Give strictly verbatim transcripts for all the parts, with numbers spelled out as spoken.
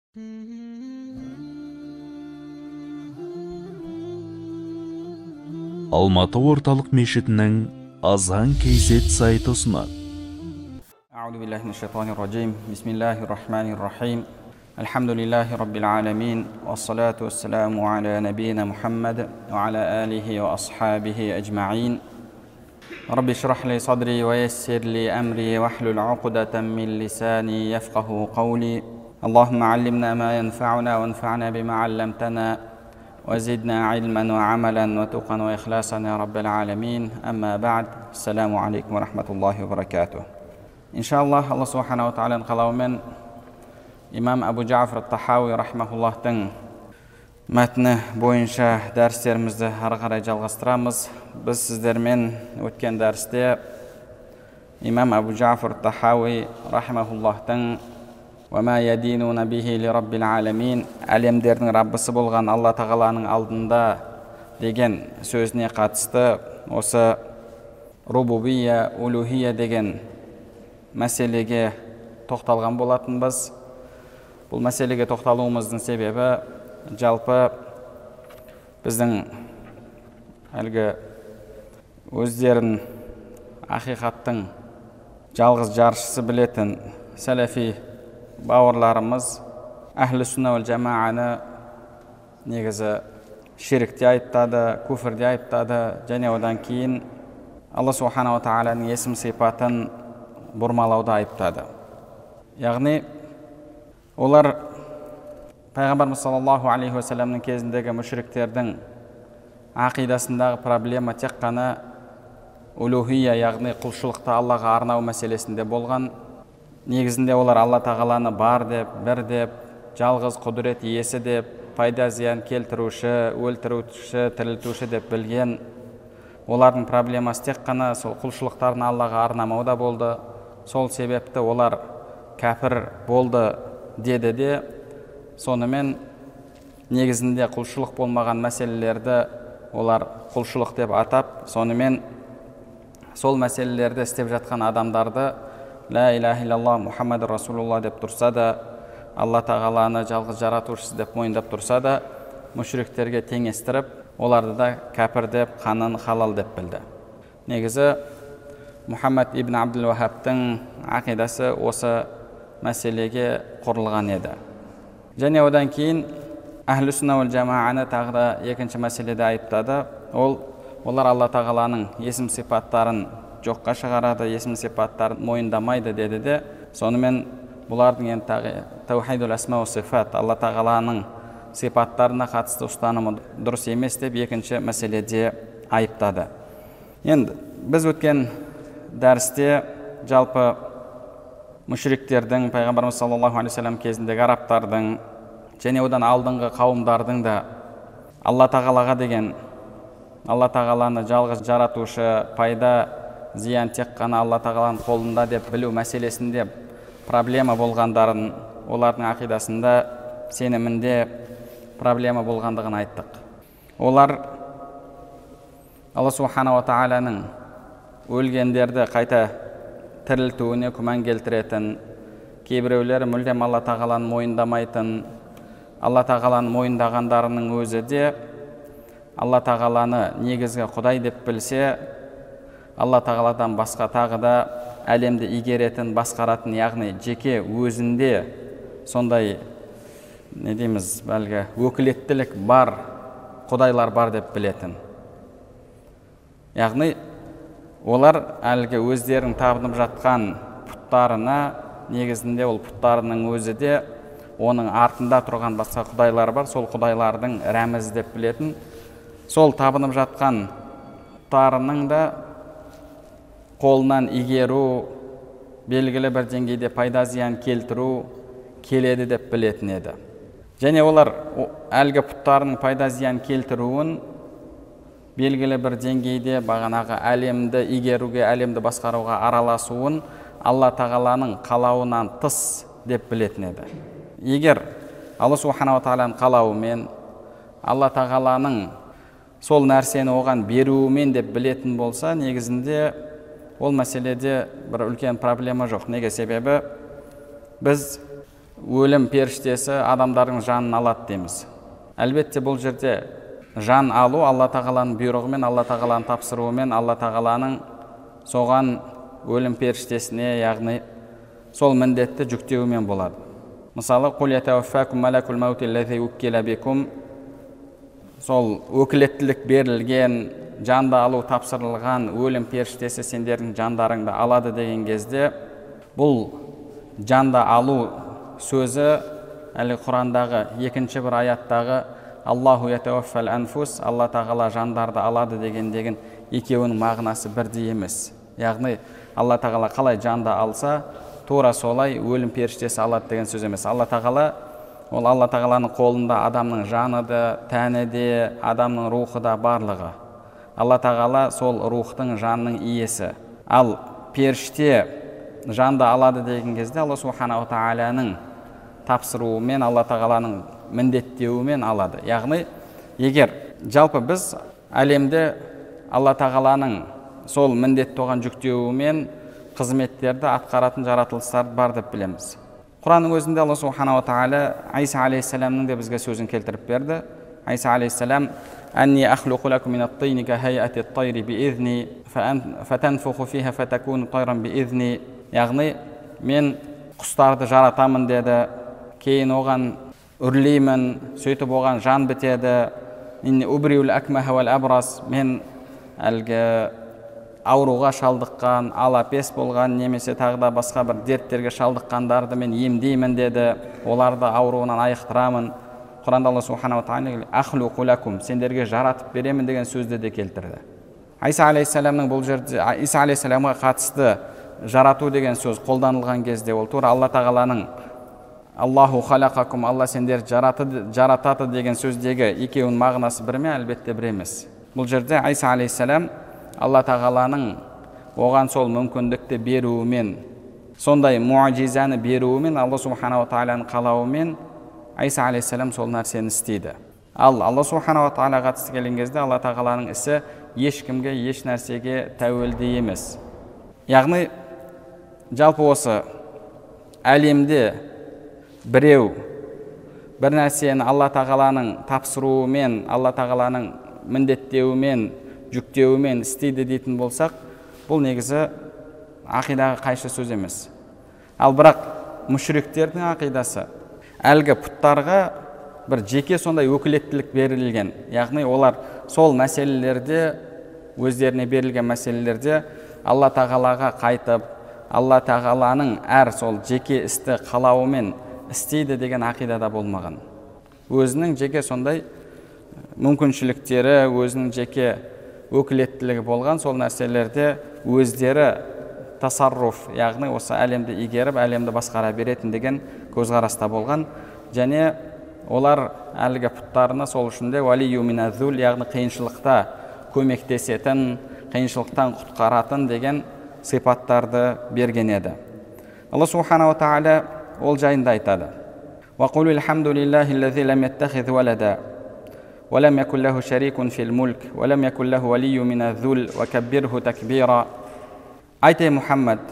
Алматы орталық мешітінің азан кейзет сайты ұсынады. أعوذ بالله من الشيطان الرجيم بسم الله الرحمن الرحيم الحمد لله رب العالمين والصلاة والسلام على نبينا محمد وعلى آله وأصحابه أجمعين رب اشرح لي صدري ويسر لي أمري واحلل عقدة من لساني يفقه قولي اللهم علمنا ما ينفعنا وانفعنا بما علمتنا وزدنا علما وعملا وتقا وإخلاصا يا رب العالمين أما بعد السلام عليكم ورحمة الله وبركاته إنشاءالله الله سبحانه وتعالى қалауымен имам Абу Джафр ат-Тахауи рахмахуллахтың мәтіні бойынша дәрістерімізді ары қарай жалғастырамыз. Біз сіздермен өткен дәрісте имам Абу Джафр ат-Тахауи рахмахуллахтың وَمَا يَدِينُونَ بِهِ لِرَبِّ الْعَالَمِينَ әлемдердің Раббысы болған Алла Тағаланың алдында деген сөзіне қатысты осы рубубия, улухия деген мәселеге тоқталған болатынбыз. Бұл мәселеге тоқталуымыздың себебі жалпы біздің әлгі өздерін ақиқаттың жалғыз жаршысы білетін сәләфи бауырларымыз әхлі сүнна уәл жамааны негізі ширкте айыптады, күфірде айыптады және одан кейін Алла субхана ва тағаланың есім сипатын бұрмалауда айыптады. Яғни олар Пайғамбарымыз саллаллаху алейхи ва салламның кезіндегі мүшриктердің ақидасындағы проблема тек қана улухия, яғни құлшылықты Аллаға арнау мәселесінде болған. Негізінде олар Алла Тағаланы бар деп, бір деп, жалғыз құдірет иесі деп, пайда зиян келтіруші, өлтіруші, тірілтуші деп білген. Олардың проблемасы тек қана сол құлшылықтарын Аллаға арнамауда болды. Сол себепті олар кәпір болды деді де, сонымен негізінде құлшылық болмаған мәселелерді олар құлшылық деп атап, сонымен сол мәселелерді істеп жатқан адамдарды Ла илаха иллаллах Мухаммад Расулулла деп тұрса да, Алла Тағаланы жалғыз жаратушысы деп мойындап тұрса да, мүшриктерге теңестіріп, оларды да кәпір деп, қанын халал деп білді. Негізі Мұхаммад ибн Абдул Вахабтың ақидасы осы мәселеге құрылған еді. Және одан кейін әхлі сүнна уәл жамааны тағы да екінші мәселеде айыптады. Ол олар Алла Тағаланың есім сипаттарын жоққа шығарады, есім сипаттарын мойындамайды деді де, сонымен бұлардың енді тағы таухидул асма ва сифат, Алла Тағаланың сипаттарына қатысты ұстанымы дұрыс емес деп екінші мәселеде айыптады. Енді біз өткен дәрісте жалпы мүшриктердің, Пайғамбарымыз саллаллаху алейхи ва саллям кезіндегі арабтардың және одан алдыңғы қауымдардың да Алла Тағалаға деген, Алла Тағаланы жалғыз жаратушы, пайда зиян тек қана Алла Тағаланың қолында деп білу мәселесінде проблема болғандарын, олардың ақидасында, сенімінде проблема болғандығын айттық. Олар Алла субхана ва тағаланың өлгендерді қайта тірілтуіне күмән келтіретін, кейбіреулері мүлдем Алла Тағаланы мойындамайтын, Алла Тағаланы мойындағандарының өзі де Алла Тағаланы негізгі Құдай деп білсе, Алла Тағаладан басқа тағы да әлемді игеретін, басқаратын, яғни жеке өзінде сондай, не дейміз, бәлгі өкілеттілік бар, құдайлар бар деп білетін. Яғни олар әлгі өздерінің табынып жатқан пұттарына, негізінде ол пұттарының өзі де оның артында тұрған басқа құдайлар бар, сол құдайлардың рәмізі деп білетін. Сол табынып жатқан пұттарының да қолынан игеру, белгілі бір деңгейде пайда зиян келтіру келеді деп білетін еді. Және олар әлгі пұттарының пайда зиян келтіруін белгілі бір деңгейде бағанағы әлемді игеруге, әлемді басқаруға араласуын Алла Тағаланың қалауынан тыс деп білетін еді. Егер Алла субхана ва тағаланың қалауымен, Алла Тағаланың сол нәрсені оған беруімен деп білетін болса, негізінде ол мәселеде бір үлкен проблема жоқ. Неге себебі біз өлім періштесі адамдардың жанын алады дейміз. Әлбетте бұл жерде жан алу Алла тағаланың бұйрығымен, Алла тағаланың тапсыруымен, Алла тағаланың соған өлім періштесіне, яғни сол міндетті жүктеуімен болады. Мысалы, «Қул ятаваффакум малакул маути аллази уккила бикум», сол өкілеттілік берілген, жанды алу тапсырылған өлім періштесі сендердің жандарыңды алады деген кезде, бұл жанды алу сөзі әлі Құрандағы екінші бір аяттағы Аллаху ятаваффал анфус, Алла тағала жандарды алады деген деген екеуінің мағынасы бірдей емес. Яғни Алла тағала қалай жанды алса, тура солай өлім періштесі алады деген сөз емес. Алла тағала, ол Алла тағаланың қолында адамның жаны да, тәні де, адамның рухы да барлығы. Алла тағала сол рухтың, жанның иесі. Ал періште жанды алады деген кезде Алла субханаху тағаланың тапсыруымен, Алла тағаланың міндеттеуімен алады. Яғни, егер жалпы біз әлемде Алла тағаланың сол міндетті оған жүктеуімен қызметтерді атқаратын жаратылыстар бар деп білеміз. Құранның өзінде Алла субханаху тағала Айса алейхиссаламның да бізге сөзін келтіріп берді. Айса алейхиссалам: «Анни ахлуқу лакум минат тайни ка хайати ат-тайри биизни, фатанфуху фиха фатакуну тайран биизни». Яғни, мен құстарды жаратамын деді, кейін оған үрлеймін, сөйтіп оған жан бітеді. «Инни убриул акмаха вал абрас», мен әлгі ауруға шалдыққан, алапес болған, немесе тағы да басқа бір дерттерге шалдыққандарды мен емдеймін деді, оларды ауруынан айықтырамын. Құранда Алла субханаху тағала «Ахлуқу лакум», сендерге жаратып беремін деген сөзді де келтірді. Айса алейхиссаламның бұл жерде Иса алейхиссаламға қатысты жарату деген сөз қолданылған кезде, ол тура Алла тағаланың «Аллаху халақакум», Алла сендер жаратады деген сөздегі екеуінің мағынасы бір ме? Әлбетте бір емес. Бұл жерде Айса алейхиссалам Алла тағаланың оған сол мүмкіндікті беруімен, сондай муажизаны беруімен, Алла субханаху тағаланың қалауымен Айса алейхиссалам сол нәрсені істейді. Ал Алла субханаху тағала қатысты келген кезде Алла тағаланың ісі ешкімге, еш нәрсеге тәуелді емес. Яғни, жалпы осы әлемде біреу бір нәрсені Алла тағаланың тапсыруымен, Алла тағаланың міндеттеуімен, жүктеуімен істейді дейтін болсақ, бұл негізі ақидаға қайшы сөз емес. Ал бірақ мүшриктердің ақидасы әлгі пұттарға бір жеке сондай өкілеттілік берілген. Яғни олар сол мәселелерде, өздеріне берілген мәселелерде Алла тағалаға қайтып, Алла тағаланың әр сол жеке істі қалауымен істейді деген ақидада болмаған. Өзінің жеке сондай мүмкіншіліктері, өзінің жеке өкілеттілігі болған, сол нәрселерде өздері тасарруф, яғни осы әлемді игеріп, әлемді басқара беретін деген көзқараста болған. Және олар әлгі пұттарына сол үшін де валию миназул, яғни қиыншылықта көмектесетін, қиыншылықтан құтқаратын деген сипаттарды берген еді. Алла субханаху тағала ол жайында айтады: «Вақулу алхамдулиллахи аллази лам яттахиз валада, ва лам якун лаху шарикун фил мульк, ва лам якун лаху валию миназул, ва каббирху такбира». Айтай Мұхаммад,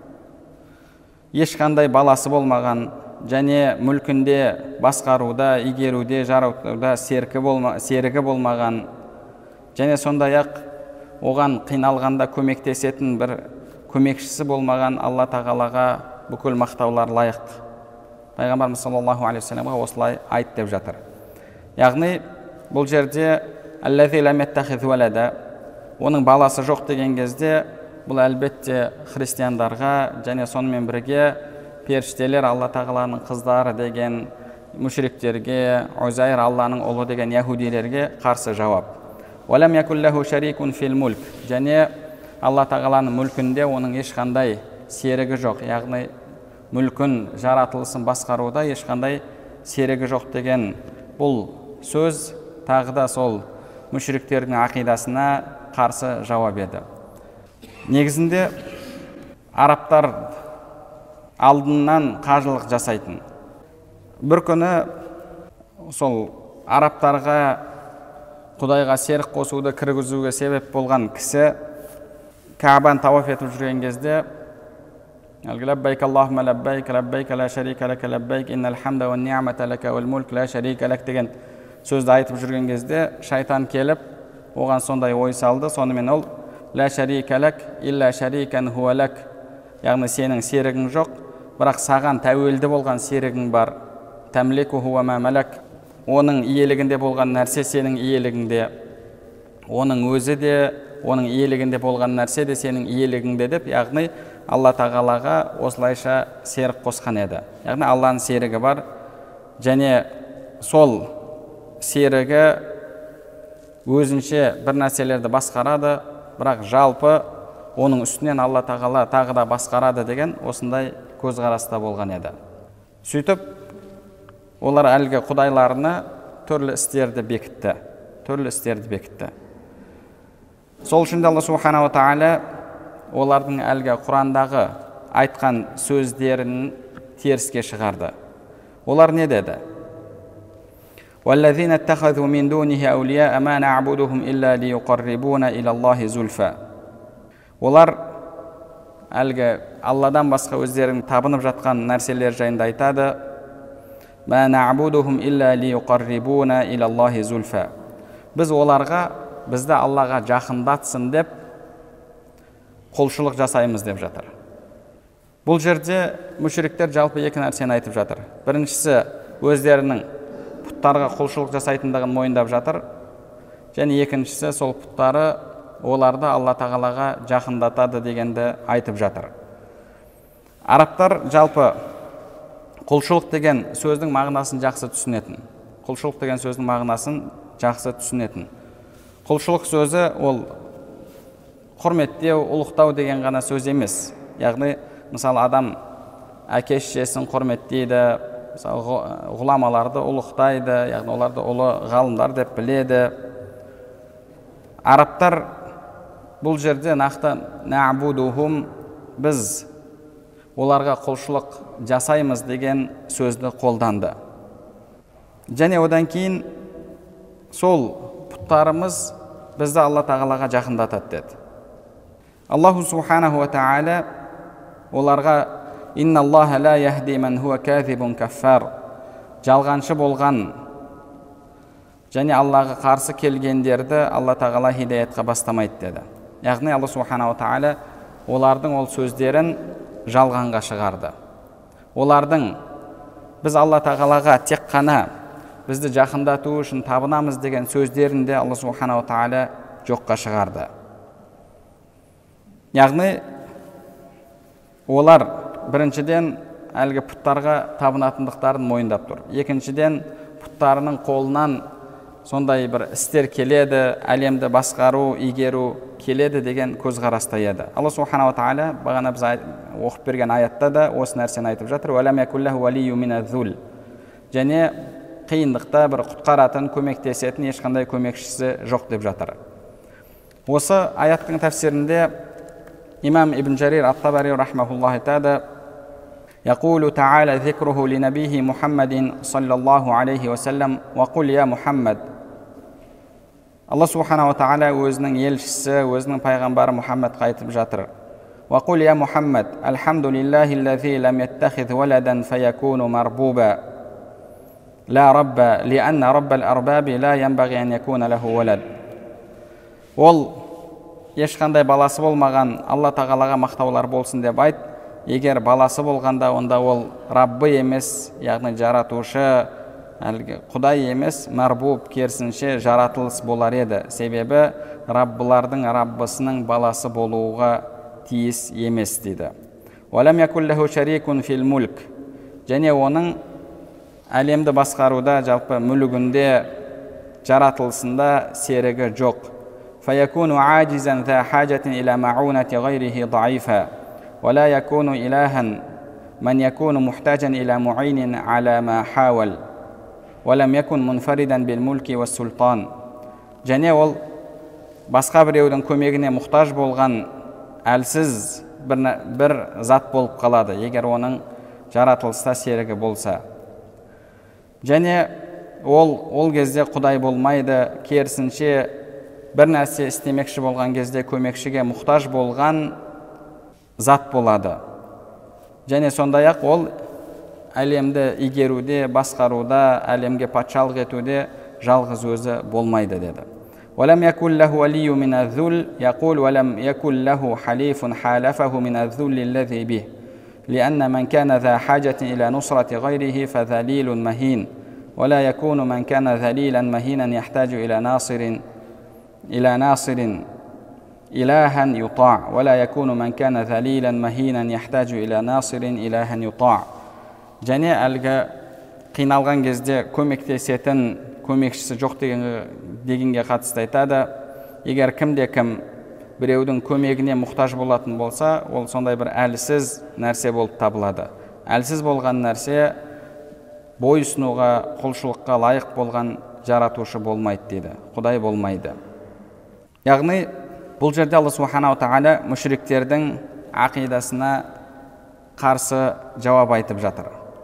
ешқандай баласы болмаған, және мүлкінде басқаруда, игеруде, жаратуда серігі болмаған, және сондай-ақ оған қиналғанда көмектесетін бір көмекшісі болмаған Алла тағалаға бүкіл мақтаулар лайық. Пайғамбарымыз саллаллаху алейхи вассаламға осылай айт деп жатыр. Яғни бұл жерде аллази лам яттахиз валада, оның баласы жоқ деген кезде, бұл әлбетте христиандарға және сонымен бірге періштелер Алла тағаланың қыздары деген мүшриктерге, Узайр Алланың ұлы деген яһудилерге қарсы жауап. «Валам якун лаху шарикун фил мульк», және Алла тағаланың мүлкінде оның ешқандай серігі жоқ, яғни мүлкін, жаратылысын басқаруда ешқандай серігі жоқ деген бұл сөз тағы да сол мүшриктердің ақидасына қарсы жауап еді. Негізінде арабтар алдынан қажылық жасайтын. Бір күні сол арабтарға Құдайға серік қосуды кіргізуге себеп болған кісі Каабаны тауаф етіп жүрген кезде лаббайк аллахумма лаббайк, лаббайк ла шарика лака лаббайк, иннал хамда уан ниъмата лака уал мулк ла шарика лак деген сөзді айтып жүрген кезде шайтан келіп оған сондай ой салды. Сонымен ол ла шарика лак илля шарикан хуа лак, яғни сенің серігің жоқ, бірақ саған тәуелді болған серігің бар. Тәмлику хуа ма малак, оның иелігінде болған нәрсе сенің иелігіңде, оның өзі де, оның иелігінде болған нәрсе де сенің иелігіңде деп, яғни Алла тағалаға осылайша серік қосқан еді. Яғни Алланың серігі бар, және сол серігі өзінше бір нәрселерді басқарады, бірақ жалпы оның үстінен Алла тағала тағы да басқарады деген осындай көзқараста болған еді. Сөйтіп, олар әлгі құдайларына түрлі істерді бекітті, түрлі істерді бекітті. Сол үшін Алла субхана ва тағала олардың әлгі Құрандағы айтқан сөздерін теріске шығарды. Олар не деді? وَالَّذِينَ اتَّخَذُوا مِن دُونِهِ أَوْلِيَاءَ مَا نَعْبُدُهُمْ إِلَّا لِيُقَرِّبُونَ إِلَى اللَّهِ زُلْفَى. Олар әлгі Алладан басқа өздерінің табынып жатқан нәрселер жайында айтады. مَا نَعْبُدُهُمْ إِلَّا لِيُقَرِّبُونَ إِلَى اللَّهِ زُلْفَى. Біз оларға, бізді Аллаға жақындатсын деп құлшылық жасаймыз деп жатыр. Бұл жерде мүшриктер жалпы екі нәрсені айтып жатыр. Біріншісі, өздерінің пұттарға құлшылық жасайтындығын мойындап жатыр. Және екіншісі, сол пұттары оларды Алла тағалаға жақындатады дегенді айтып жатыр. Арабтар жалпы құлшылық деген сөздің мағынасын жақсы түсінетін. Құлшылық деген сөздің мағынасын жақсы түсінетін. Құлшылық сөзі ол құрметтеу, ұлықтау деген ғана сөз емес. Яғни, мысалы, адам әке-шешесін құрметтейді, ғұламаларды ұлықтайды, яғни оларды ұлы ғалымдар деп біледі. Арабтар бұл жерде нақты нәбудухум, біз оларға құлшылық жасаймыз деген сөзді қолданды. Және одан кейін сол пұттарымыз бізді Алла тағалаға жақындатады деді. Аллаху субханаху ва тағала оларға «Инна Аллаха ла яхди ман хуа казибун каффар», жалғаншы болған және Аллаға қарсы келгендерді Алла тағала хидаятқа бастамайды деді. Яғни Алла субханаху ва тағала олардың ол сөздерін жалғанға шығарды. Олардың біз Алла тағалаға тек қана бізді жақындату үшін табынамыз деген сөздерінде Алла субханаху ва тағала жоққа шығарды. Яғни олар біріншіден әлгі пұттарға табынатындықтарын мойындап тұр. Екіншіден, пұттарының қолынан сондай бір істер келеді, әлемді басқару, игеру келеді деген көзқараста еді. Алла субханаху ва тағала бағана біз оқып берген аятта да осы нәрсені айтып жатыр. «Вәләм якуллаху валийю миназ-зул». Және қиындықта бір құтқаратын, көмектесетін ешқандай көмекшісі жоқ деп жатыр. Осы аяттың тәфсирінде имам Ибн Жарир ат-Табари рахмахуллаху айтады: يقول تعالى ذكره لنبيه محمد صلى الله عليه وسلم وقل يا محمد. Алла субхана ва тағала өзінің елшісі, өзінің пайғамбары Мұхаммадқа айтып жатыр. وقل يا محمد الحمد لله الذي لم يتخذ ولدا فيكون مربوبا لا رب لأن رب الأرباب لا ينبغي أن يكون له ولد. Ол ешқандай баласы болмаған Алла тағалаға мақтаулар болсын деп айт. Егер баласы болғанда, онда ол Раббы емес, яғни жаратушы, әлгі Құдай емес, марбуб, керісінше жаратылыс болар еді. Себебі Раббылардың Раббысының баласы болуға тиіс емес дейді. وَلَمْ يَكُنْ لَهُ شَرِيكٌ فِي الْمُلْكِ. Және оның әлемді басқаруда, жалпы мүлігінде, жаратылысында серігі жоқ. فَيَكُونُ عَاجِزًا ذَا حَاجَةٍ إِلَى مَعُونَةِ غَيْرِهِ ضَعِيفًا ولا يكون إلها من يكون محتاجا إلى معين على ما حاول ولم يكن منفردا بالملك والسلطان. Және ол басқа біреудің көмегіне мұқтаж болған әлсіз бір, бір зат болып қалады, егер оның жаратылыста серігі болса. Және ол ол кезде Құдай болмайды, керісінше бір нәрсе істемекші болған кезде көмекшіге мұқтаж болған зат болады. және сондай-ақ ол әлемді игеруде, басқаруда, әлемге патшалық етуде жалғыз өзі болмайды деді. ولم يكن له ولي من الذل يقول ولم يكن له حليف حالفه من الذل الذي به لأن من كان ذا حاجة إلى نصرة غيره فذليل مهين ولا يكون من كان ذليلا مهينا يحتاج إلى ناصر إلى ناصر إلها يطاع ولا يكون من كان ذليلا مهينا يحتاج إلى ناصر إلها يطاع. және әлгі қиналған кезде көмектесетін көмекшісі жоқ дегенге қатысты айтады. Егер кімде кім біреудің көмегіне мұқтаж болатын болса, ол сондай бір әлсіз нәрсе болып табылады. Әлсіз болған нәрсе бойұсынуға, құлшылыққа лайық болған жаратушы болмайды дейді. Құдай болмайды. Яғни бұл жерде Алла субханала тағала мүшриктердің ақидасына қарсы жауап айтып жатыр.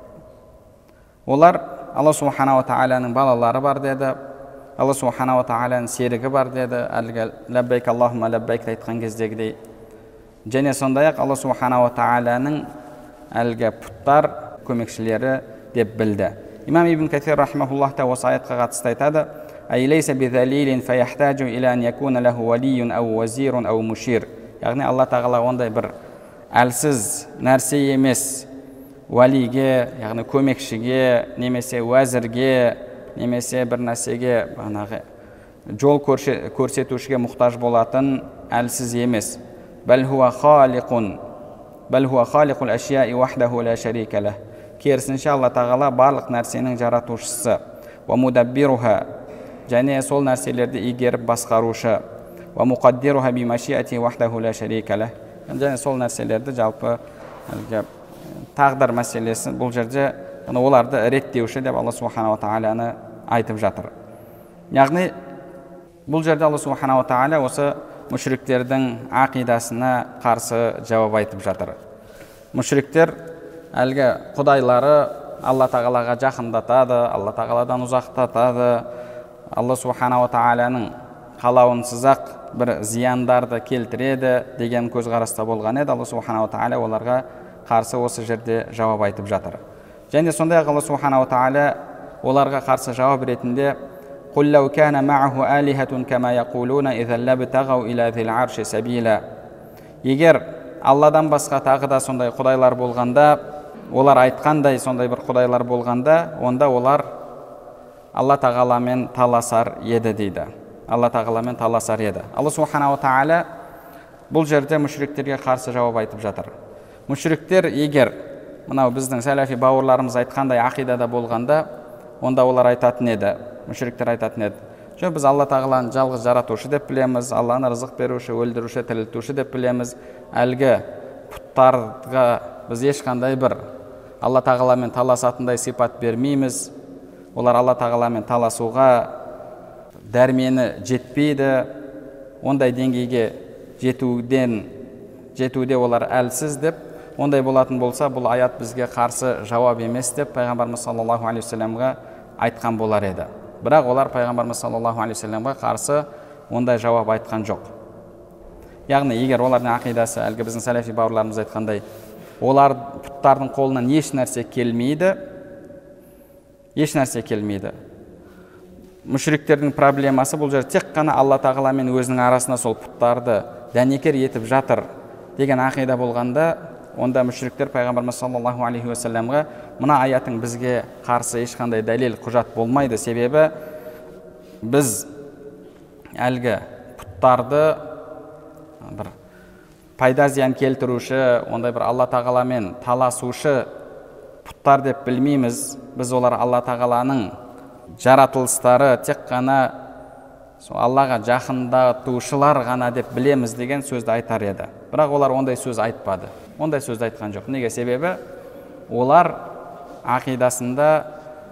Олар Алла субханала тағаланың балалары бар деді, Алла субханала тағаланың серігі бар деді, әлгі ләббәйк Аллахумма ләббәйк айтқан кездегідей. Және сондай-ақ Алла субханала тағаланың әлгі пұттар көмекшілері деп білді. Имам Ибн Кәсир рахимахуллах та осы аятқа қатысты айтады: «Ай лейса бидалилин фаяхтаджу иля ан якуна лаху валиюн ау вазирун ау мушир». Яғни Алла тағала ондай бір әлсіз нәрсе емес, уәлиге, яғни көмекшіге, немесе уәзірге, немесе бір нәрсеге, жол көрсетушіге мұқтаж болатын әлсіз емес. Бәл хуа халиқун, бәл хуа халиқул әшияи вахдаху ла шарика лах. Керісінше Алла тағала барлық нәрсенің жаратушысы. Ва мудаббируха, және сол нәрселерді игеріп басқарушы. Ва муқаддируха би машиати вахдаху ла шарика лах. Және сол нәрселерді жалпы тағдыр мәселесі бұл жерде оларды реттеуші деп Алла субханала тағаланы айтып жатыр. Яғни бұл жерде Алла субханала тағала осы мүшриктердің ақидасына қарсы жауап айтып жатыр. Мүшриктер әлгі құдайлары Алла тағалаға жақындатады, Алла тағаладан ұзақтатады, Алла субханала тағаланың қалауынсыз-ақ бір зияндарды келтіреді деген көзқараста болған еді. Алла субханала тағала оларға қарсы осы жерде жауап айтып жатыр. Және сондай-ақ Алла субханала тағала оларға қарсы жауап ретінде: «Қул лау кана маъаху алихатун кама яқулуна иза лабтағау иля зил арши сабила». Егер Алладан басқа тағы да сондай құдайлар болғанда, олар айтқандай сондай бір құдайлар болғанда, онда олар Алла тағаламен таласар еді дейді. Алла тағаламен таласар еді. Алла субханала тағала бұл жерде мүшриктерге қарсы жауап айтып жатыр. Мүшриктер егер мынау біздің сәләфи бауырларымыз айтқандай ақидада болғанда, онда олар айтатын еді, мүшриктер айтатын еді: жоқ, біз Алла тағаланы жалғыз жаратушы деп білеміз, Алланы рызық беруші, өлдіруші, тірілтуші деп білеміз. Әлгі пұттарға біз ешқандай бір Алла тағаламен таласатындай сипат бермейміз. Олар Алла тағаламен таласуға дәрмені жетпейді, ондай деңгейге жетуден жетуде олар әлсіз деп, ондай болатын болса, бұл аят бізге қарсы жауап емес деп пайғамбарымыз саллаллаху алейхи вассаламға айтқан болар еді. Бірақ олар пайғамбарымыз саллаллаху алейхи вассаламға қарсы ондай жауап айтқан жоқ. Яғни егер олардың ақидасы әлгі біздің сәләфи бауырларымыз айтқандай, олар пұттардың қолынан еш нәрсе келмейді, еш нәрсе келмейді. Мүшриктердің проблемасы бұл жерде тек қана Алла тағала мен өзінің арасына сол пұттарды дәнекер етіп жатыр деген ақида болғанда, онда мүшриктер пайғамбарымыз саллаллаху алейхи уассаламға мына аятың бізге қарсы ешқандай дәлел құжат болмайды, себебі біз әлгі пұттарды бір пайда зиян келтіруші, ондай бір Алла тағаламен таласушы пұттар деп білмейміз. Біз олар Алла тағаланың жаратылыстары, тек қана Аллаға жақындатушылар ғана деп білеміз деген сөзді айтар еді. Бірақ олар ондай сөз айтпады, ондай сөзді айтқан жоқ. Неге? Себебі олар ақидасында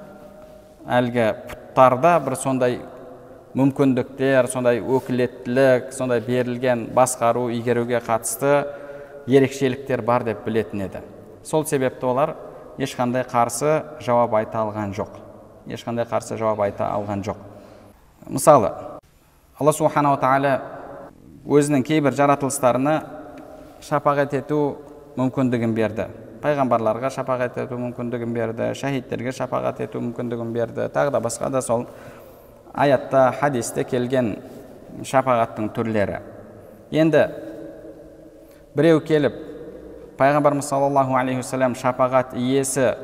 әлгі пұттарда бір сондай мүмкіндіктер, сондай өкілеттілік, сондай берілген басқару, игеруге қатысты ерекшеліктер бар деп білетін еді. Сол себепті олар ешқандай қарсы жауап айта алған жоқ. Ешқандай қарсы жауап айта алған жоқ. Мысалы, Алла субханала тағала өзінің кейбір жаратылыстарына шапағат ету мүмкіндігін берді. пайғамбарларға шапағат ету мүмкіндігін берді, шахидтерге шапағат ету мүмкіндігін берді, тағы да басқа да сол аятта, хадисте келген шапағаттың түрлері. Енді біреу келіп пайғамбарымыз саллаллаху алейхи уассалам шапағат иесі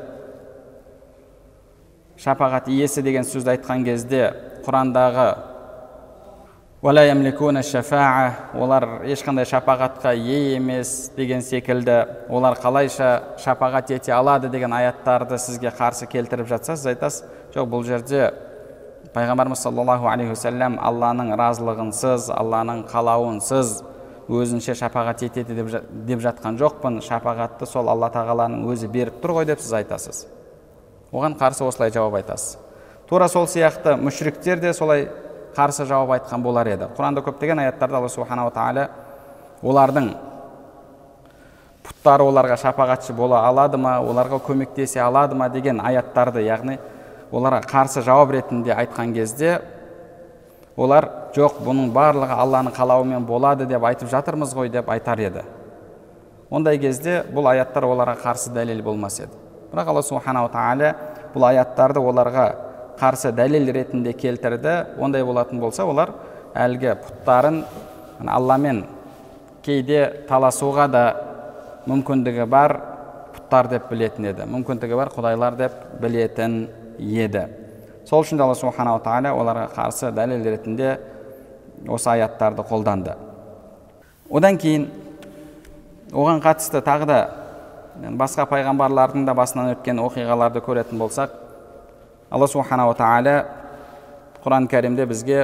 шапағат иесі деген сөзді айтқан кезде Құрандағы «Вала ямликуна шафаа» олар ешқандай шапағатқа ие емес деген секілді, олар қалайша шапағат ете алады деген аяттарды сізге қарсы келтіріп жатса, сіз айтасыз, жоқ, бұл жерде пайғамбарымыз саллаллаху алейхи уассалам Алланың разылығынсыз, Алланың қалауынсыз өзінше шапағат етеді деп жатқан жоқпын, шапағатты сол Алла тағаланың өзі беріп тұр ғой деп сіз айтасыз. Оған қарсы осылай жауап айтасыз. Тура сол сияқты мүшриктер де солай қарсы жауап айтқан болар еді. Құранда көптеген аяттарда Алла субханала тағала олардың пұттары оларға шапағатшы бола алады ма, оларға көмектесе алады ма деген аяттарды, яғни оларға қарсы жауап ретінде айтқан кезде олар жоқ, бұның барлығы Алланың қалауымен болады деп айтып жатырмыз ғой деп айтар еді. Ондай кезде бұл аяттар оларға қарсы дәлел болмас еді. Бірақ Алла субханала тағала бұл аяттарды оларға қарсы дәлел ретінде келтірді. Ондай болатын болса, олар әлгі пұттарын Алламен кейде таласуға да мүмкіндігі бар пұттар деп білетін еді, мүмкіндігі бар құдайлар деп білетін еді. Сол үшін Алла субханала тағала оларға қарсы дәлел ретінде осы аяттарды қолданды. Одан кейін оған қатысты тағы да басқа пайғамбарлардың да басынан өткен оқиғаларды көретін болсақ, Алла субханала тағала Құран кәрімде бізге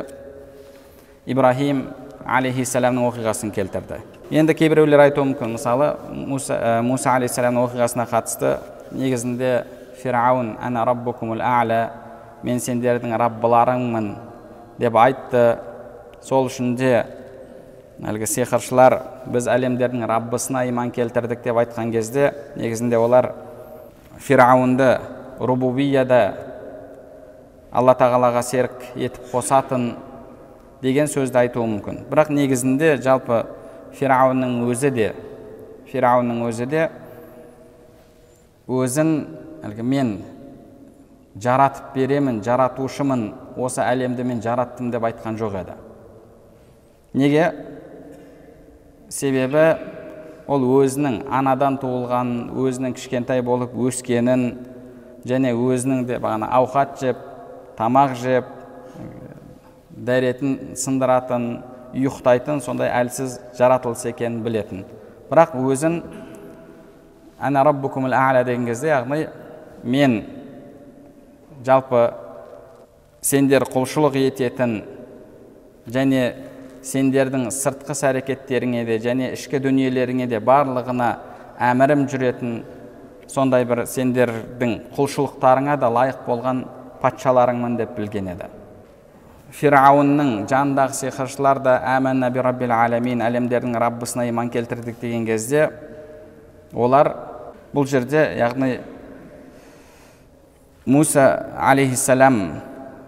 Ибрахим алейхиссаламның оқиғасын келтірді. Енді кейбіреулер айтуы мүмкін, мысалы Муса, Муса алейхиссаламның оқиғасына қатысты негізінде Фирауын «Ана раббукумул а'ла», мен сендердің раббыларыңмын деп айтты. Сол үшін де әлгі сиқыршылар біз әлемдердің раббысына иман келтірдік деп айтқан кезде, негізінде олар Фирауынды рубубияда Алла тағалаға серік етіп қосатын деген сөзді айтуы мүмкін. Бірақ негізінде жалпы Фирауынның өзі де Фирауынның өзі де өзін әлгі мен жаратып беремін, жаратушымын, осы әлемді мен жараттым деп айтқан жоқ еді. Неге? Себебі ол өзінің анадан туылған, өзінің кішкентай болып өскенін, және өзінің де бағана ауқат жеп, тамақ жеп, дәретін сындыратын, ұйықтайтын сондай әлсіз жаратылыс екенін білетін. Бірақ өзін «Ана раббукумул а'ла» деген кезде, яғни мен жалпы сендер құлшылық ететін және сендердің сыртқы әрекеттеріңе де және ішкі дүниелеріңе де барлығына әмірім жүретін сондай бір сендердің құлшылықтарыңа да лайық болған патшаларыңмын деп білген еді. Фирауынның жанындағы сиқыршылар да «Әмәнна би раббил аламин», әлемдердің раббысына иман келтірдік деген кезде олар бұл жерде, яғни Муса алейхиссалам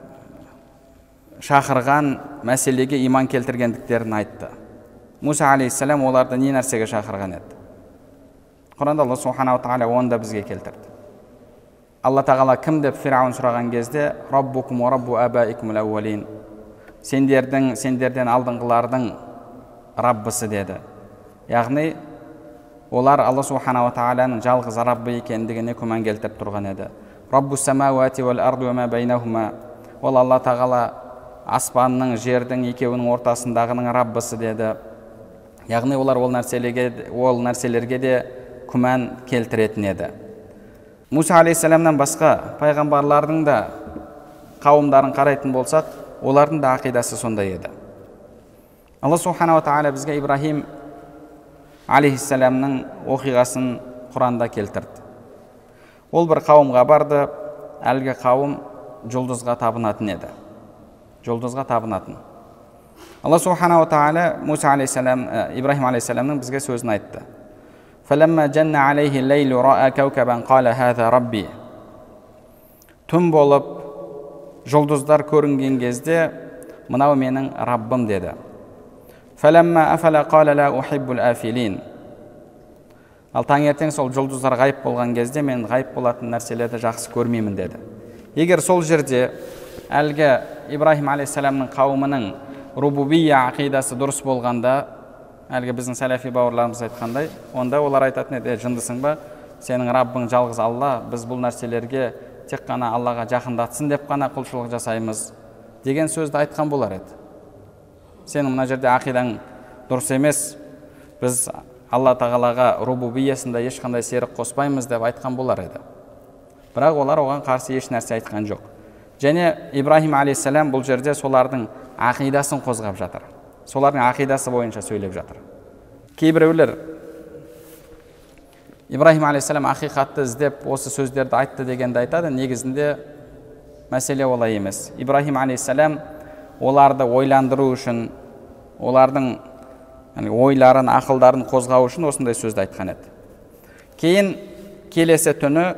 шақырған мәселеге иман келтіргендіктерін айтты. Муса алейхиссалам оларды не нәрсеге шақырған еді? Құранда Алла субханала тағала оны да бізге келтірді. Алла тағала кім деп Фирауын сұраған кезде «Раббукум ва раббу абаикумул аувалин», сендердің, сендерден алдыңғылардың раббысы деді. Яғни олар Алла субханала тағаланың жалғыз раббы екендігіне күмән келтіріп тұрған еді. «Раббус самауати вал арди ва ма байнахума», ол Алла тағала аспанның, жердің екеуінің ортасындағының раббысы деді. Яғни олар ол нәрселерге, ол нәрселерге де күмән келтіретін еді. Муса алейхиссаламнан басқа пайғамбарлардың да қауымдарын қарайтын болсақ, олардың да ақидасы сондай еді. Алла субханала тағала бізге Ибрахим алейхиссаламның оқиғасын Құранда келтірді. Ол бір қауымға барды, әлгі қауым жұлдызға табынатын еді. Жұлдызға табынатын. Алла субханала тағала Муса алейхиссалам, Ибрахим алейхиссаламның бізге сөзін айтты. فَلَمَّا جَنَّ عَلَيْهِ اللَّيْلُ رَأَى كَوْكَبًا قَالَ هَذَا رَبِّي. Түн болып жұлдыздар көрінген кезде, мынау менің Раббым деді. فَلَمَّا أَفَلَ قَالَ لَا أُحِبُّ الْآفِلِينَ. Ал таңертең сол жұлдыздар ғайып болған кезде мен ғайып болатын нәрселерді жақсы көрмеймін деді. Егер сол жерде әлгі Ибраһим алейхиссаламның қауымының рубубия ақидасы дұрыс болғанда, әлгі біздің сәләфи бауырларымыз айтқандай, онда олар айтатын еді: жындысың ба, сенің Раббың жалғыз Алла, біз бұл нәрселерге тек қана Аллаға жақындатсын деп қана құлшылық жасаймыз деген сөзді айтқан болар еді. Сенің мына жерде ақидаң дұрыс емес, біз Алла тағалаға рубубиясында ешқандай серік қоспаймыз деп айтқан болар еді. Бірақ олар оған қарсы еш нәрсе айтқан жоқ. Және Ибраһим алейхиссалам бұл жерде солардың ақидасын қозғап жатыр. Солардың ақидасы бойынша сөйлеп жатыр. Кейбіреулер Ибраһим алейхиссалам ақиқатты іздеп осы сөздерді айтты дегенді айтады. Негізінде мәселе олай емес. Ибраһим алейхиссалам оларды ойландыру үшін, олардың ойларын, ақылдарын қозғау үшін осындай сөзді айтқан еді. Кейін келесі түні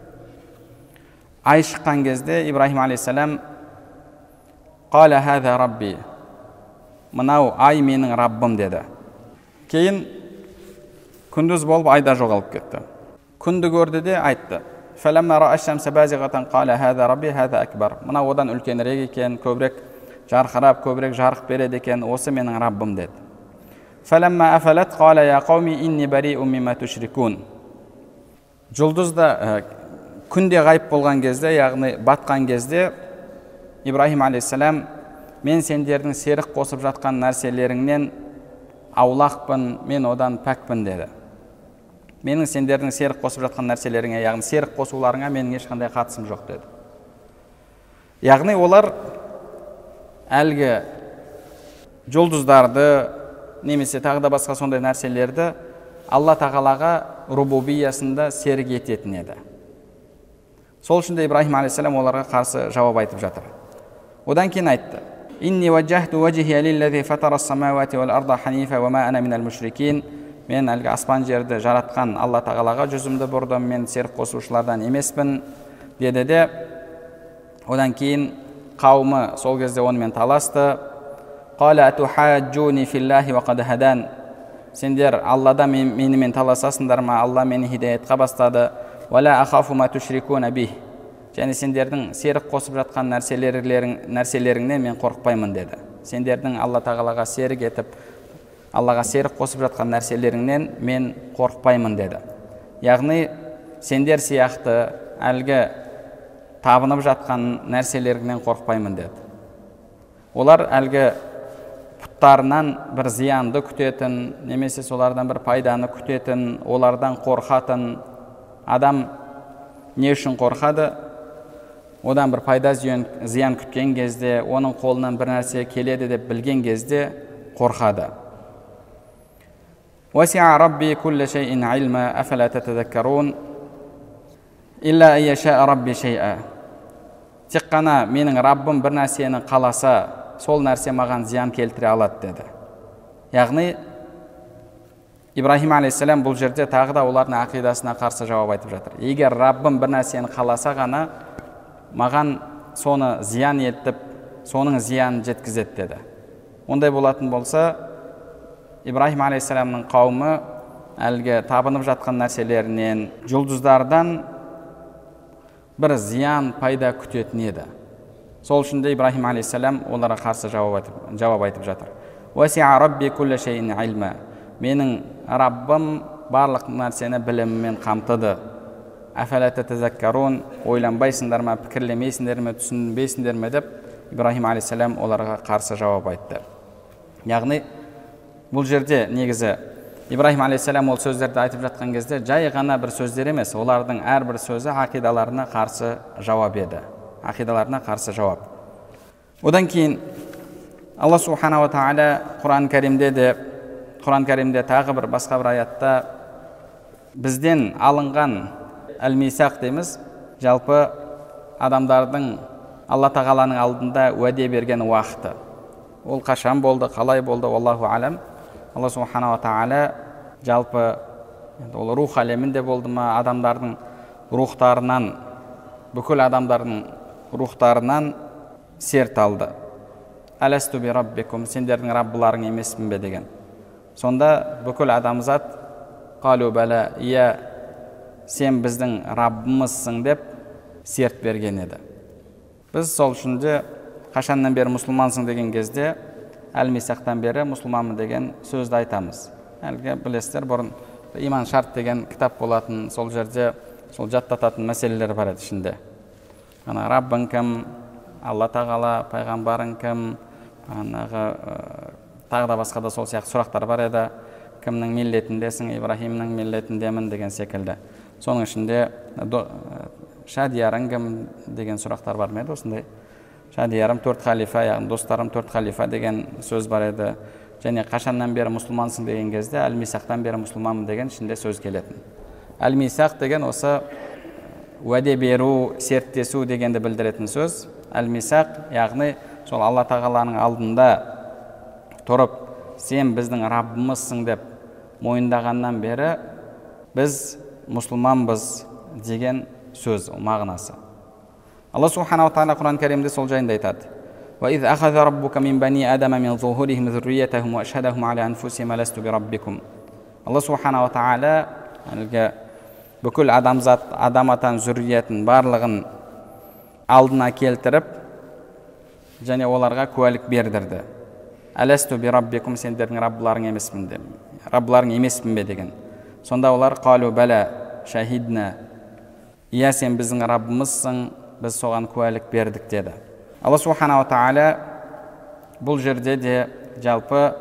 ай шыққан кезде Ибраһим алейхиссалам «Қала хаза рабби», мынау ай менің Раббым деді. Кейін күндіз болып айда жоғалып кетті. Күнді көрді де айтты: «Фаламма ра'a аш-шамса базиғатан қала хаза рабби хаза акбар», мынау одан үлкенірек екен, көбірек жарқырап, көбірек жарық береді екен, осы менің Раббым деді. «Фаламма афалат қала я қауми инни бари'ун мимма тушрикун», жұлдызда күнде ғайып болған кезде, яғни батқан кезде, Ибраһим алейхиссалам: мен сендердің серік қосып жатқан нәрселеріңнен аулақпын, мен одан пәкпін деді. Менің сендердің серік қосып жатқан нәрселеріңе, яғни серік қосуларыңа менің ешқандай қатысым жоқ деді. Яғни олар әлгі жұлдыздарды немесе тағы да басқа сондай нәрселерді Алла тағалаға рубубиясында серік ететін еді. Сол үшін де Ибраһим алейхиссалам оларға қарсы жауап айтып жатыр. Одан кейін айтты: «Инни ваджахту вajhiya лиллази фатара ас-самавати вал арда ханифа ва ма ана минал мушрикин», мен әлгі аспан жерді жаратқан Алла тағалаға жүзімді бұрдым, мен серік қосушылардан емеспін деді де, одан кейін қауымы сол кезде онымен таласты. «Қала атухаджуни филлахи ва қад хадан», сендер Аллада менімен таласасыңдар ма, Алла мені хидаятқа бастады. «Вала ахафу ма тушрикуна бих», және сендердің серік қосып жатқан нәрселеріңнен мен қорықпаймын деді. Сендердің Алла тағалаға серік етіп, Аллаға серік қосып жатқан нәрселеріңнен мен қорықпаймын деді. Яғни сендер сияқты әлгі табынып жатқан нәрселеріңнен қорықпаймын деді. Олар әлгі пұттарынан бір зиянды күтетін, немесе солардан бір пайданы күтетін, олардан қорқатын. Адам не үшін қорқады? Одан бір пайда зиян күткен кезде, оның қолынан бір нәрсе келеді деп білген кезде қорқады. «Васи'a рабби кулла шай'ин илма афала татадаккарун илля ан яша'a рабби шай'a», тек қана менің Раббым бір нәрсені қаласа, сол нәрсе маған зиян келтіре алады деді. Яғни Ибраһим алейхиссалам бұл жерде тағы да олардың ақидасына қарсы жауап айтып жатыр. Егер Раббым бір нәрсені қаласа ғана маған соны зиян етіп, соның зиянын жеткізеді деді. Ондай болатын болса, Ибраһим алейхиссаламның қауымы әлгі табынып жатқан нәрселерінен, жұлдыздардан бір зиян пайда күтетін еді. Сол үшін де Ибраһим алейхиссалам оларға қарсы жауап айтып жатыр. «Васи'a рабби кулла шай'ин илма», менің Раббым барлық нәрсені біліммен қамтыды. «Афала татазаккарун», ойланбайсыңдар ма, пікірлемейсіңдер ме, түсінбейсіңдер ме деп Ибраһим алейхиссалам оларға қарсы жауап айтты. Яғни бұл жерде негізі Ибраһим алейхиссалам ол сөздерді айтып жатқан кезде жай ғана бір сөздер емес, олардың әрбір сөзі ақидаларына қарсы жауап еді. Ақидаларына қарсы жауап. Одан кейін Алла субхана ва тағала Құран кәрімде де Құран кәрімде тағы бір басқа бір аятта бізден алынған әл-мисақ дейміз, жалпы адамдардың Алла тағаланың алдында уәде берген уақыты. Ол қашан болды, қалай болды, Аллаху алам. Алла субхана ва тағала жалпы ол рух әлемінде болды ма, адамдардың рухтарынан, бүкіл адамдардың рухтарынан серт алды. «Аласту би раббикум», сендердің Раббыларың емеспін бе деген. Сонда бүкіл адамзат қалу бәлә, иә, сен біздің Раббымызсың деп серт берген еді. Біз сол үшін де қашаннан бері мұсылмансың деген кезде әл-мисақтан бері мұсылманмын деген сөзді айтамыз. Әлгі білесіздер, бұрын иман шарт деген кітап болатын, сол жерде сол жаттататын мәселелер бар еді ішінде. Ана Раббың кім, Алла тағала, пайғамбарың кім, анағы тағы да басқа да сол сияқты сұрақтар бар еді. Кімнің миллетіндесің, Ибрахимнің миллетіндемін деген секілді. Соның ішінде шадиярың кім деген сұрақтар бар ма еді осындай. Шадиярым төрт халифа, яғни достарым төрт халифа деген сөз бар еді. Және қашаннан бері мұсылмансың деген кезде әл-мисақтан бері мұсылманмын деген ішінде сөз келетін. Әл-мисақ деген осы уәде беру, серттесу дегенді білдіретін сөз. Әл-мисақ, яғни сол Алла тағаланың алдында тұрып, сен біздің Раббымызсың деп мойындағаннан бері біз мұсылманбыз деген сөз, мағынасы. Алла субханаху ва тағала Құран кәрімде сол жайында айтады. وَإِذْ أَخَذَ رَبُّكَ مِنْ بَنِي آدَمَ مِنْ ظُهُورِهِمْ ذُرِّيَّتَهُمْ وَأَشْهَدَهُمْ عَلَى أَنْفُسِهِمْ أَلَسْتُ بِرَبِّكُمْ. Алла субханаху ва тағала бүкіл адамзат, адам атаның зүрриетін барлығын алдына келтіріп, және оларға куәлік бердірді. Әләсту би раббикум, сендердің раббыларың емеспін бе, раббыларың емеспін бе деген. Сонда олар қалу бәлә шахидна, иә, сен біздің раббымызсың, біз соған куәлік бердік деді. Алла субханаху ва тағала бұл жерде де жалпы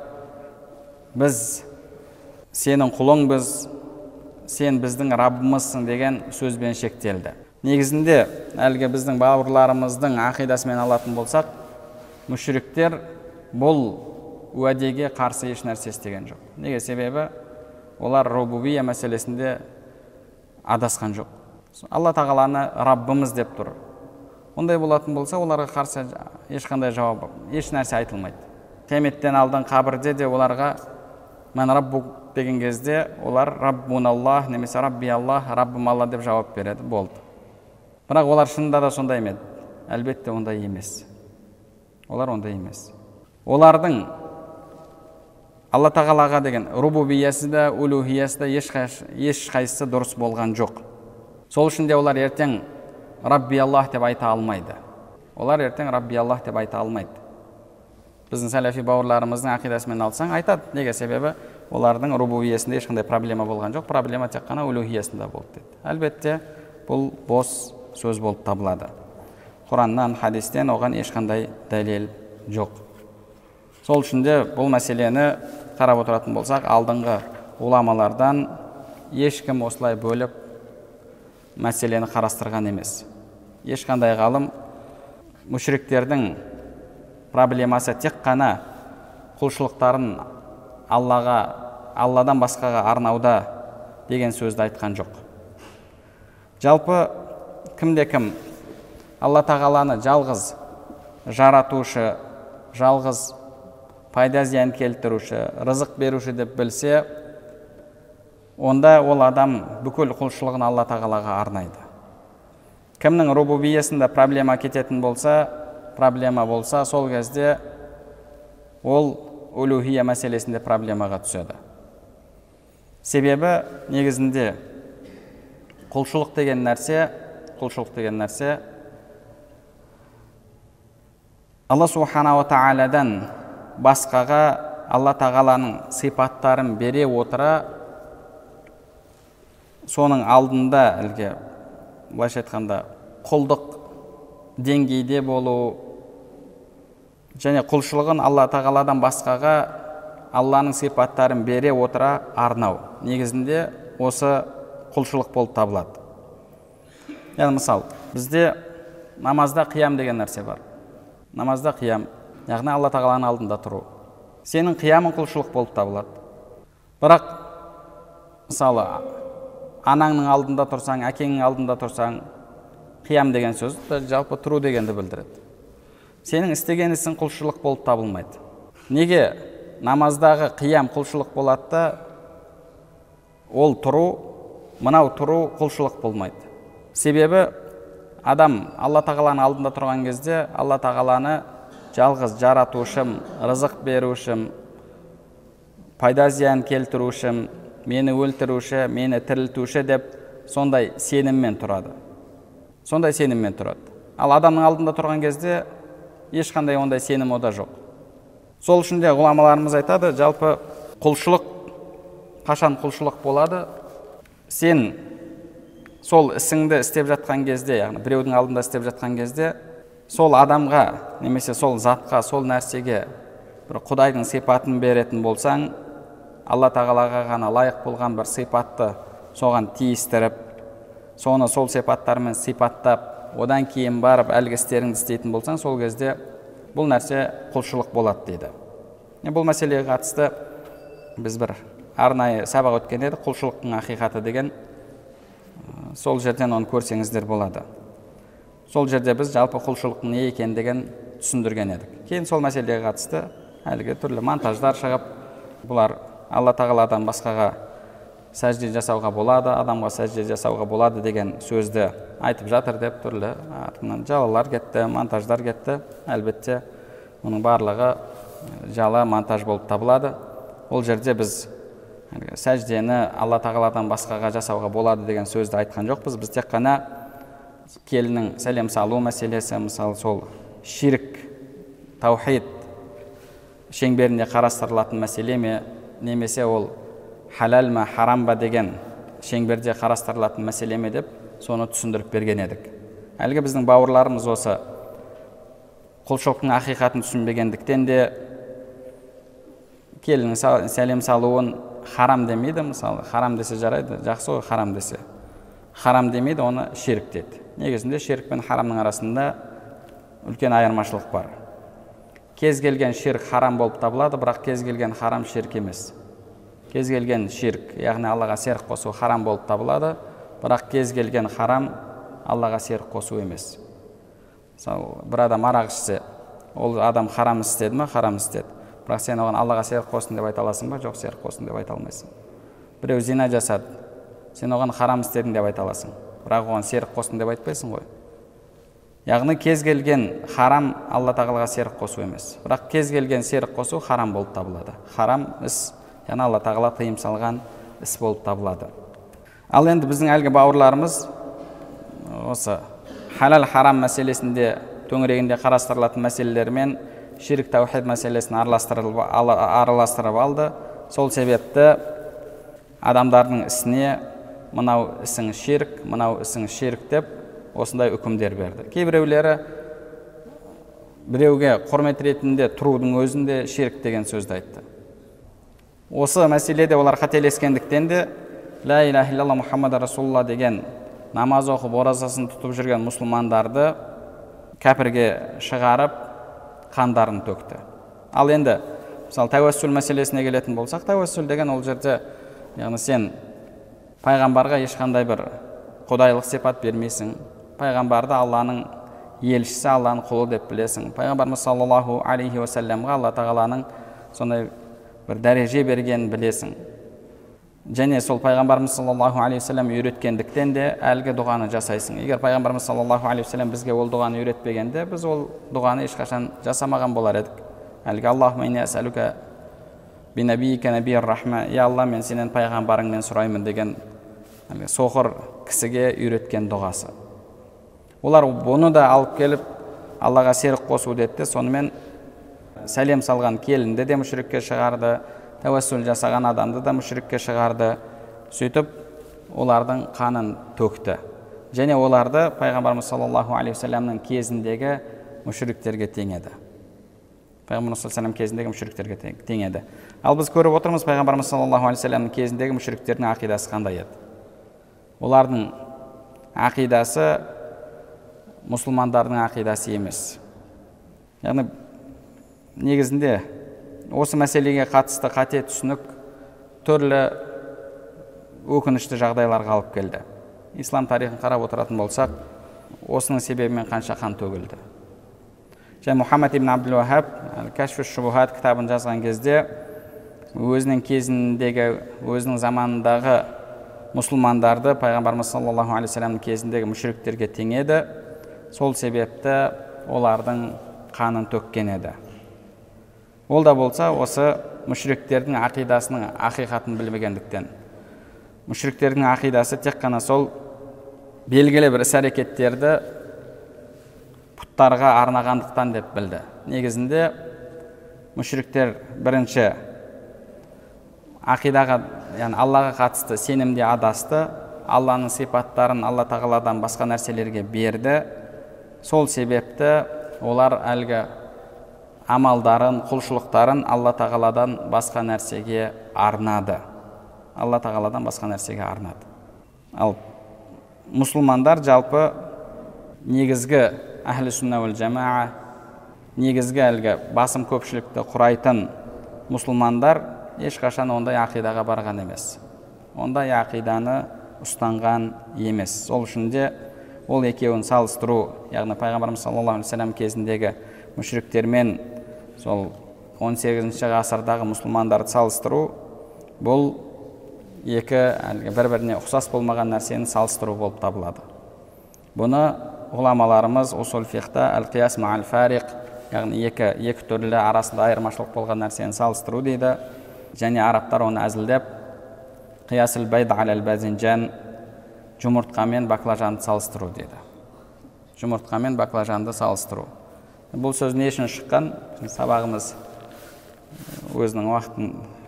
біз сенің құлыңбыз, сен біздің Раббымызсың деген сөзбен шектелді. Негізінде әлгі біздің бауырларымыздың ақидасымен алатын болсақ, мүшриктер бұл уәдеге қарсы еш нәрсе істеген жоқ. Неге? Себебі олар рубубия мәселесінде адасқан жоқ. Алла тағаланы Раббымыз деп тұр. Ондай болатын болса, оларға қарсы ешқандай жауап, еш нәрсе айтылмайды. Қияметтен алдын қабірде де оларға мен Раббу деген кезде олар Раббун Аллах немесе Рабби Аллах, Раббым Алла деп жауап береді, болды. Бірақ олар шынында да сондай ме? Әлбетте ондай емес. Олар ондай емес. Олардың Алла тағалаға деген рубубиясы да, улухиясы да еш қайсысы дұрыс болған жоқ. Сол үшін де олар ертең Рабби Аллах деп айта алмайды. Олар ертең Рабби Аллах деп айта алмайды. Біздің сәләфи бауырларымыздың ақидасымен алсаң айтады. Неге? Себебі олардың рубубиясында ешқандай проблема болған жоқ, проблема тек қана улухиясында болды деді. Әлбетте бұл бос сөз болып табылады. Құраннан, хадистен оған ешқандай дәлел жоқ. Сол үшін де бұл мәселені қарап отыратын болсақ, алдыңғы уламалардан ешкім осылай бөліп мәселені қарастырған емес. Ешқандай ғалым мүшриктердің проблемасы тек қана құлшылықтарын Аллаға, Алладан басқаға арнауда деген сөзді айтқан жоқ. Жалпы кімде-кім Алла тағаланы жалғыз жаратушы, жалғыз пайда зиян келтіруші, рызық беруші деп білсе, онда ол адам бүкіл құлшылығын Алла тағалаға арнайды. Кімнің рубубиясында проблема кететін болса, проблема болса, сол кезде ол улухия мәселесінде проблемаға түседі. Себебі негізінде құлшылық деген нәрсе, құлшылық деген нәрсе Алла субханаху ва тағаладан басқаға Алла тағаланың сипаттарын бере отыра, соның алдында әлгі былайша айтқанда құлдық деңгейде болу және құлшылығын Алла тағаладан басқаға Алланың сипаттарын бере отыра арнау. Негізінде осы құлшылық болып табылады. Яғни мысал, бізде намазда қиям деген нәрсе бар. Намазда қиям, яғни Алла тағаланың алдында тұру. Сенің қиямың құлшылық болып табылады. Бірақ мысалы анаңның алдында тұрсаң, әкеңнің алдында тұрсаң, қиям деген сөз жалпы тұру дегенді білдіреді. Сенің істеген ісің құлшылық болып табылмайды. Неге? Намаздағы қиям құлшылық болады да, ол тұру, мынау тұру құлшылық болмайды. Себебі адам Алла тағаланың алдында тұрған кезде Алла тағаланы жалғыз жаратушым, рызық берушім, пайда зиян келтірушім мені өлтіруші, мені тірілтуші деп сондай сеніммен тұрады. Сондай сеніммен тұрады. Ал адамның алдында тұрған кезде ешқандай ондай сенім ода жоқ. Сол үшін де ғұламаларымыз айтады, жалпы құлшылық қашан құлшылық болады? Сен сол ісіңді істеп жатқан кезде, яғни біреудің алдында істеп жатқан кезде, сол адамға немесе сол затқа, сол нәрсеге бір Құдайдың сипатын беретін болсаң, Алла тағалаға ғана лайық болған бір сипатты соған тиістіріп, соны сол сипаттармен сипаттап, одан кейін барып әлгі істеріңді істейтін болсаң, сол кезде бұл нәрсе құлшылық болады дейді. Бұл мәселеге қатысты біз бір арнайы сабақ өткен еді, құлшылықтың ақиқаты деген. Сол жерден оны көрсеңіздер болады. Сол жерде біз жалпы құлшылықтың не екендігін түсіндірген едік. Кейін сол мәселеге қатысты әлгі түрлі монтаждар шығып, бұлар Алла тағаладан басқаға сәжде жасауға болады, адамға сәжде жасауға болады деген сөзді айтып жатыр деп түрлі артынан жалалар кетті, монтаждар кетті. Әлбетте оның барлығы жала монтаж болып табылады. Ол жерде біз сәждені Алла тағаладан басқаға жасауға болады деген сөзді айтқан жоқпыз. Біз тек қана келінің сәлем салу мәселесі, мысалы сол ширк, таухид шеңберінде қарастырылатын мәселе ме, немесе ол халал ма, харам ба деген шеңберде қарастырылатын мәселе ме деп соны түсіндіріп берген едік. Әлгі біздің бауырларымыз осы құлшылықтың ақиқатын түсінбегендіктен де келінің сәлем салуын харам демейді, мысалы харам десе жарайды, жақсы ғой харам десе. Харам демейді, оны ширк деді. Негізінде ширк пен харамның арасында үлкен айырмашылық бар. Кез келген ширк харам болып табылады, бірақ кез келген харам ширк емес. Кез келген ширк, яғни Аллаға серік қосу харам болып табылады, бірақ кез келген харам Аллаға серік қосу емес. Мысалы, бір адам арақ ішсе, ол адам харам істеді ме? Харам істеді. Бірақ сен оған Аллаға серік қосын деп айта аласың ба? Жоқ, серік қосын деп айта алмайсың. Біреу зина жасады, сен оған харам істедің деп айта аласың, бірақ оған серік қосын деп айтпайсың ғой. Яғни кез келген харам Алла тағалаға серік қосу емес, бірақ кез келген серік қосу харам болып табылады. Харам іс, яғни Алла тағала тыйым салған іс болып табылады. Ал енді біздің әлгі бауырларымыз осы халал харам мәселесінде төңірегінде қарастырылатын мәселелермен ширк таухид мәселесін араластырып алды. Сол себепті адамдардың ісіне мынау ісің ширк, мынау ісің ширк деп осындай үкімдер берді. Кейбіреулері біреуге құрмет ретінде тұрудың өзінде ширк деген сөзді айтты. Осы мәселеде олар қателескендіктен де ла иляха илlallah Мұхаммад Расулулла деген намаз оқып оразасын тұтып жүрген мұсылмандарды кәпірге шығарып қандарын төкті. Ал енді мысалы тәуәссүл мәселесіне келетін болсақ, тәуәссүл деген ол жерде, яғни сен пайғамбарға ешқандай бір құдайлық сипат бермейсің. Пайғамбарды Алланың елшісі, Алланың құлы деп білесің. Пайғамбарымыз саллаллаху алейхи уассаламға Алла тағаланың сондай бір дәреже бергенін білесің. Және сол пайғамбарымыз саллаллаху алейхи уассалам үйреткендіктен де әлгі дұғаны жасайсың. Егер пайғамбарымыз саллаллаху алейхи уассалам бізге ол дұғаны үйретпегенде, біз ол дұғаны ешқашан жасамаған болар едік. Әлгі Аллахумма инни ас'алука би набийика набийир рахма, я Алла, мен сенен пайғамбарыңмен сұраймын деген соқыр кісіге үйреткен дұғасы. Олар бұны да алып келіп Аллаға серік қосу деді. Сонымен сәлем салған келінді де мүшрикке шығарды, тәуәссүл жасаған адамды да мүшрикке шығарды. Сөйтіп олардың қанын төкті. Және оларды пайғамбарымыз саллаллаху алейхи уассаламның кезіндегі мүшриктерге теңеді. Пайғамбарымыз саллаллаху алейхи уассалам кезіндегі мүшриктерге теңеді. Ал біз көріп отырмыз, пайғамбарымыз саллаллаху алейхи уассаламның кезіндегі мүшриктердің ақидасы қандай еді? Олардың ақидасы мұсылмандардың ақидасы емес. Яғни негізінде осы мәселеге қатысты қате түсінік түрлі өкінішті жағдайларға алып келді. Ислам тарихын қарап отыратын болсақ, осының себебімен қанша қан төгілді. Және Мұхаммад ибн Абдул Вахаб Кашфу шубухат кітабын жазған кезде өзінің кезіндегі, өзінің заманындағы мұсылмандарды пайғамбарымыз саллаллаху алейхи уассаламның кезіндегі мүшриктерге теңеді. Сол себепті олардың қанын төккен еді. Ол да болса осы мүшриктердің ақидасының ақиқатын білмегендіктен. мүшриктердің ақидасы тек қана сол белгілі бір іс-әрекеттерді пұттарға арнағандықтан деп білді. Негізінде мүшриктер бірінші ақидаға, яғни Аллаға қатысты сенімде адасты, Алланың сипаттарын Алла тағаладан басқа нәрселерге берді. Сол себепті олар әлгі амалдарын, құлшылықтарын Алла тағаладан басқа нәрсеге арнады. Алла тағаладан басқа нәрсеге арнады. Ал мұсылмандар жалпы негізгі әхлі сүнна уәл жамаа, негізгі әлгі басым көпшілікті құрайтын мұсылмандар ешқашан ондай ақидаға барған емес. Ондай ақиданы ұстанған емес. Сол үшін де ол екеуін салыстыру, яғни пайғамбарымыз саллаллаху алейхи ва саллям кезіндегі мүшриктермен сол он сегізінші ғасырдағы мұсылмандарды салыстыру, бұл екі бір-біріне ұқсас болмаған нәрсені салыстыру болып табылады. Бұны ғұламаларымыз усул фиқта әл-қияс мa'ал фариқ, яғни екі екі түрлі арасында айырмашылық болған нәрсені салыстыру дейді. Және арабтар оны әзілдеп қиясыл байд алал базинжан, жұмыртқа мен баклажанды салыстыру дейді. Жұмыртқа мен баклажанды салыстыру. Бұл сөз не үшін шыққан? Сабағымыз өзінің уақытын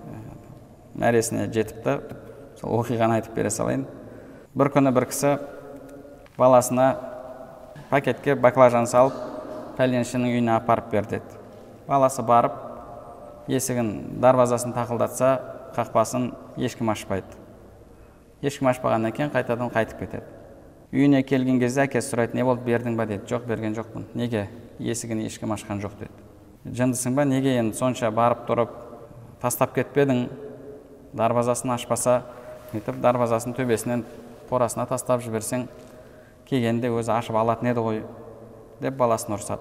мәресіне жетіпті. Сол оқиғаны айтып бере салайын. Бір күні бір кісі баласына пакетке баклажан салып, пәленшінің үйіне апарып берді. Баласы барып, есігін дарвазасын тақылдатса, қақпасын ешкім ашпайды. Ешкім ашпағаннан кейін қайтадан қайтып кетеді. Үйіне келген кезде әкесі сұрайды, не болды, бердің ба деді. Жоқ, берген жоқпын. Неге? Есігін ешкім ашқан жоқ деді. Жындысың ба, неге енді сонша барып тұрып тастап кетпедің? Дарвазасын ашпаса, етіп дарвазасын төбесінен қорасына тастап жіберсең, келгенде өзі ашып алатын еді ғой, деп баласын ұрсады.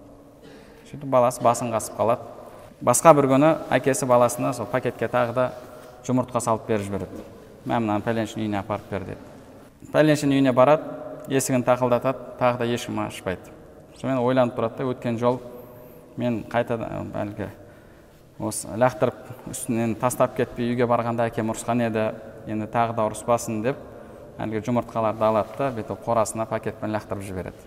Сөйтіп баласы басын қасып қалады. Басқа бір күні әкесі баласына сол пакетке тағы да жұмыртқа салып беріп жібереді. Мә, пәленшінің үйіне апарып бер деді. Пәленшінің үйіне барады, есігін тақылдатады, тағы да ешкім ашпайды. Сонымен ойланып тұрады да, өткен жол мен қайтадан әлгі осы лақтырып үстінен тастап кетпей үйге барғанда әкем ұрысқан еді, енді тағы да ұрыспасын деп әлгі жұмыртқаларды алады да бүйтіп қорасына пакетпен лақтырып жібереді.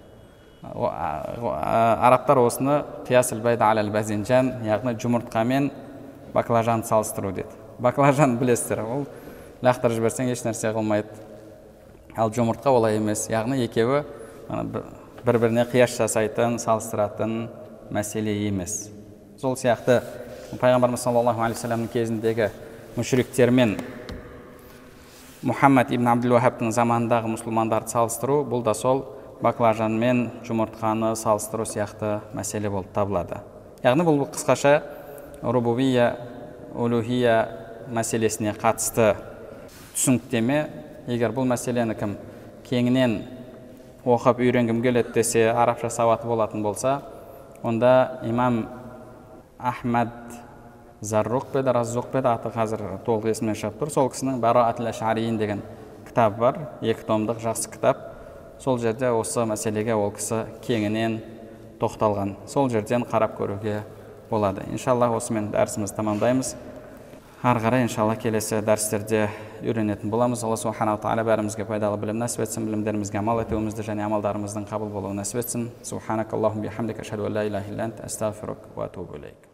Арабтар осыны қиясыл байд алал базинжан, яғни жұмыртқа мен баклажанды салыстыру деді. Баклажан білесіздер, ол лақтырып жіберсең еш нәрсе қылмайды. Ал жұмыртқа олай емес, яғни екеуі бір-біріне қияс жасайтын, салыстыратын мәселе емес. Сол сияқты пайғамбарымыз саллаллаху алейхи ва саллямның кезіндегі мүшриктермен Мұхаммад ибн Абдул Вахабтың заманындағы мұсылмандарды салыстыру, бұл да сол баклажан мен жұмыртқаны салыстыру сияқты мәселе болып табылады. Яғни бұл қысқаша рубубия, улухия мәселесіне қатысты түсініктеме. Егер бұл мәселені кім кеңінен оқып үйренгім келеді десе, арабша сауаты болатын болса, онда имам Ахмад Зарруқ беді, Раззуқ беді, аты қазір толық есімнен шығып тұр. Сол кісінің Бараатул Аш'арийин деген кітап бар, екі томдық жақсы кітап. Сол жерде осы мәселеге ол кісі кеңінен тоқталған. Сол жерден қарап көруге болады. Иншаллах осымен дәрісімізді тамамдаймыз. Ары қарай иншалла келесі дәрістерде үйренетін боламыз. Алла субханаху тағала бәрімізге пайдалы білім нәсіп етсін, білімдерімізге амал етуімізді және амалдарымыздың қабыл болуын нәсіп етсін. Субханакаллахумма бихамдика, ашһаду ан ла илаха илля анта, астағфирука ва атубу илейк.